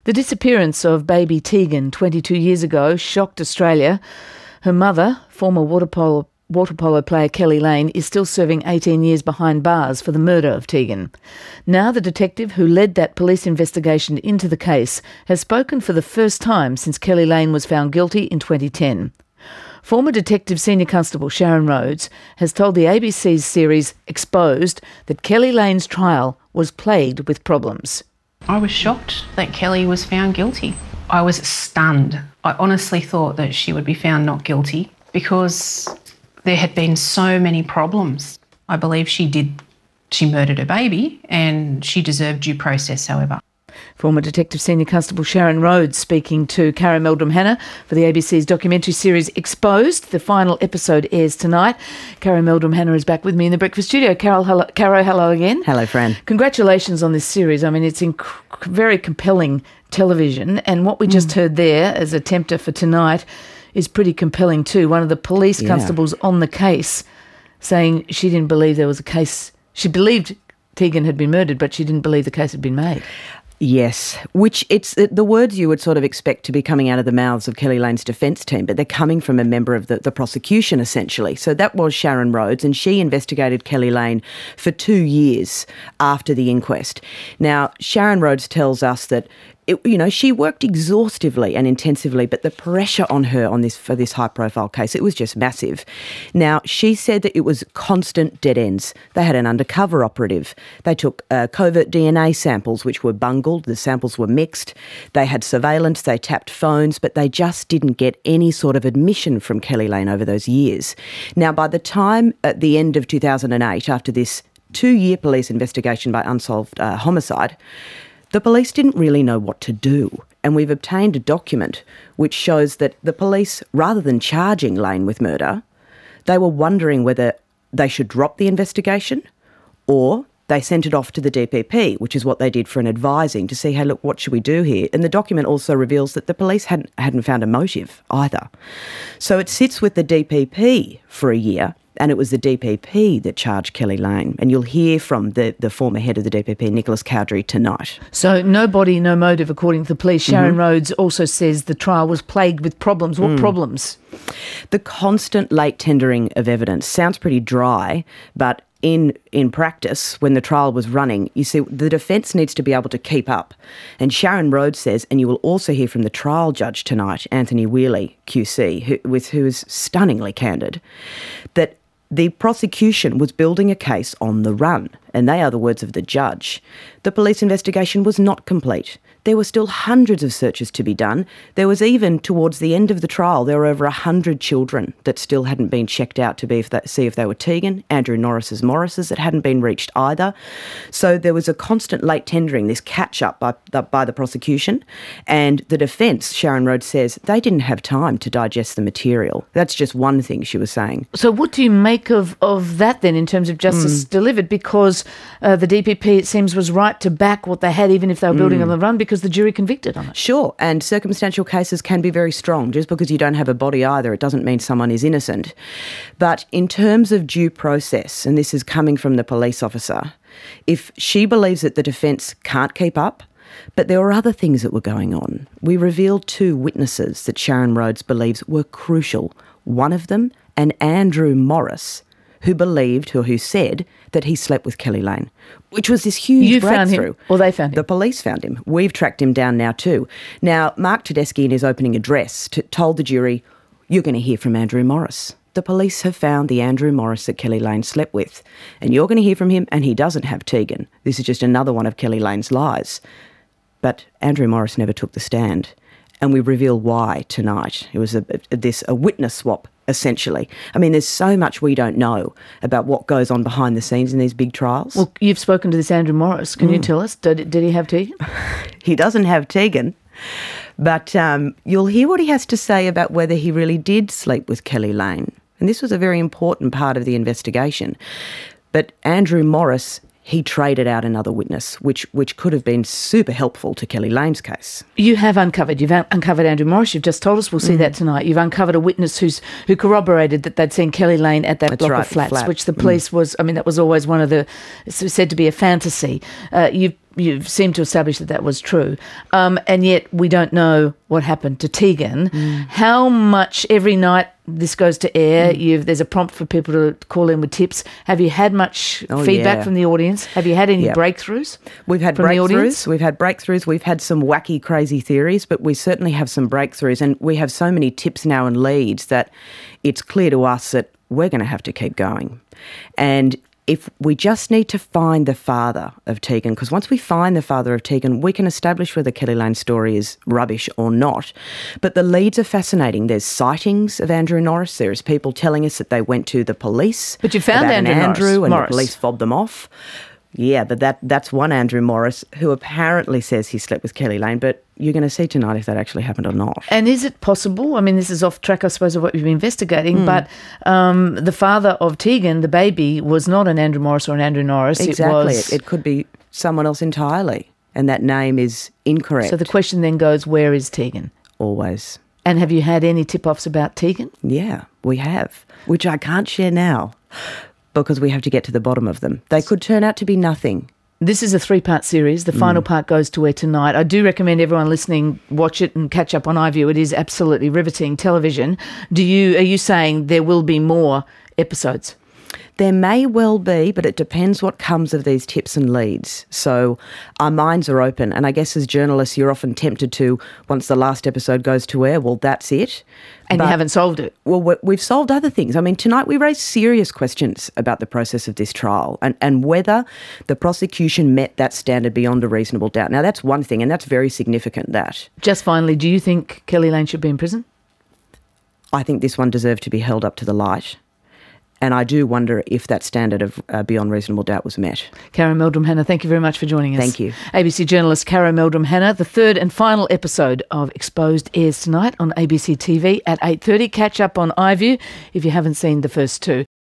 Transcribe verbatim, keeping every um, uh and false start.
The disappearance of baby Tegan twenty-two years ago shocked Australia. Her mother, former water polo, water polo player Kelly Lane, is still serving eighteen years behind bars for the murder of Tegan. Now the detective who led that police investigation into the case has spoken for the first time since Kelly Lane was found guilty in twenty ten. Former Detective Senior Constable Sharon Rhodes has told the A B C's series Exposed that Kelly Lane's trial was plagued with problems. I was shocked that Kelly was found guilty. I was stunned. I honestly thought that she would be found not guilty because there had been so many problems. I believe she did, she murdered her baby and she deserved due process, however. Former Detective Senior Constable Sharon Rhodes speaking to Cara Meldrum-Hanna for the A B C's documentary series Exposed. The final episode airs tonight. Cara Meldrum-Hanna is back with me in the breakfast studio. Carol, hello, Caro, hello again. Hello, Fran. Congratulations on this series. I mean, it's inc- very compelling television, and what we just mm. heard there as a tempter for tonight is pretty compelling too. One of the police yeah. constables on the case saying she didn't believe there was a case. She believed Tegan had been murdered, but she didn't believe the case had been made. Yes, which it's the words you would sort of expect to be coming out of the mouths of Kelly Lane's defence team, but they're coming from a member of the, the prosecution, essentially. So that was Sharon Rhodes, and she investigated Kelly Lane for two years after the inquest. Now, Sharon Rhodes tells us that It, you know, she worked exhaustively and intensively, but the pressure on her on this for this high-profile case, it was just massive. Now, she said that it was constant dead ends. They had an undercover operative. They took uh, covert D N A samples, which were bungled. The samples were mixed. They had surveillance. They tapped phones, but they just didn't get any sort of admission from Kelly Lane over those years. Now, by the time at the end of two thousand eight, after this two-year police investigation by unsolved uh, homicide, the police didn't really know what to do, and we've obtained a document which shows that the police, rather than charging Lane with murder, they were wondering whether they should drop the investigation or they sent it off to the D P P, which is what they did for an advising to see, hey, look, what should we do here? And the document also reveals that the police hadn't, hadn't found a motive either. So it sits with the D P P for a year, and it was the D P P that charged Kelly Lane. And you'll hear from the, the former head of the D P P, Nicholas Cowdery, tonight. So no body, no motive, according to the police. Sharon mm-hmm. Rhodes also says the trial was plagued with problems. What mm. problems? The constant late tendering of evidence. Sounds pretty dry, but in in practice, when the trial was running, you see, the defence needs to be able to keep up. And Sharon Rhodes says, and you will also hear from the trial judge tonight, Anthony Wheely, Q C, who, with, who is stunningly candid, that the prosecution was building a case on the run, and they are the words of the judge. The police investigation was not complete. There were still hundreds of searches to be done. There was even, towards the end of the trial, there were over one hundred children that still hadn't been checked out to be if that, see if they were Tegan, Andrew Norris's Morris's, that hadn't been reached either. So there was a constant late tendering, this catch-up by, by the prosecution. And the defence, Sharon Rhodes says, they didn't have time to digest the material. That's just one thing she was saying. So what do you make of, of that then in terms of justice mm. delivered? Because uh, the D P P, it seems, was right to back what they had, even if they were building mm. on the run, because the jury convicted on it. Sure, and circumstantial cases can be very strong. Just because you don't have a body either, it doesn't mean someone is innocent. But in terms of due process, and this is coming from the police officer, if she believes that the defence can't keep up, but there were other things that were going on. We revealed two witnesses that Sharon Rhodes believes were crucial. One of them, an Andrew Morris, who believed, or who said, that he slept with Kelly Lane, which was this huge you breakthrough. Found him, or they found him? The police found him. We've tracked him down now too. Now, Mark Tedeschi, in his opening address, t- told the jury, you're going to hear from Andrew Morris. The police have found the Andrew Morris that Kelly Lane slept with, and you're going to hear from him, and he doesn't have Tegan. This is just another one of Kelly Lane's lies. But Andrew Morris never took the stand, and we reveal why tonight. It was a, a, this a witness swap, essentially. I mean, there's so much we don't know about what goes on behind the scenes in these big trials. Well, you've spoken to this Andrew Morris. Can mm. you tell us, did, did he have Tegan? He doesn't have Tegan, but um, you'll hear what he has to say about whether he really did sleep with Kelly Lane. And this was a very important part of the investigation. But Andrew Morris, he traded out another witness, which which could have been super helpful to Kelly Lane's case. You have uncovered, you've un- uncovered Andrew Morris, you've just told us, we'll see mm. that tonight. You've uncovered a witness who's who corroborated that they'd seen Kelly Lane at that That's block right, of flats, flat. which the police mm. was, I mean, that was always one of the, said to be a fantasy. Uh, you've You've seemed to establish that that was true. Um, and yet we don't know what happened to Tegan. Mm. How much every night this goes to air, mm. you've, there's a prompt for people to call in with tips. Have you had much oh, feedback yeah. from the audience? Have you had any yep. breakthroughs? We've had from breakthroughs. The audience? We've had breakthroughs. We've had some wacky, crazy theories, but we certainly have some breakthroughs. And we have so many tips now and leads that it's clear to us that we're going to have to keep going. And if we just need to find the father of Tegan, because once we find the father of Tegan, we can establish whether Kelly Lane's story is rubbish or not. But the leads are fascinating. There's sightings of Andrew Norris. There's people telling us that they went to the police. But you found about Andrew, an Andrew Norris. and Morris. the police fobbed them off. Yeah, but that that's one Andrew Morris who apparently says he slept with Kelly Lane, but you're going to see tonight if that actually happened or not. And is it possible, I mean, this is off track, I suppose, of what you've been investigating, mm. but um, the father of Tegan, the baby, was not an Andrew Morris or an Andrew Norris. Exactly. It, was... it, it could be someone else entirely, and that name is incorrect. So the question then goes, where is Tegan? Always. And have you had any tip-offs about Tegan? Yeah, we have, which I can't share now because we have to get to the bottom of them. They could turn out to be nothing. This is a three-part series. The final mm. part goes to air tonight. I do recommend everyone listening watch it and catch up on iView. It is absolutely riveting television. Do you? Are you saying there will be more episodes? There may well be, but it depends what comes of these tips and leads. So our minds are open. And I guess as journalists, you're often tempted to, once the last episode goes to air, well, that's it. And but, you haven't solved it. Well, we've solved other things. I mean, tonight we raised serious questions about the process of this trial and, and whether the prosecution met that standard beyond a reasonable doubt. Now, that's one thing, and that's very significant, that. Just finally, do you think Kelly Lane should be in prison? I think this one deserved to be held up to the light. And I do wonder if that standard of uh, beyond reasonable doubt was met. Cara Meldrum-Hanna, thank you very much for joining us. Thank you. A B C journalist Cara Meldrum-Hanna. The third and final episode of Exposed airs tonight on A B C T V at eight thirty. Catch up on iView if you haven't seen the first two.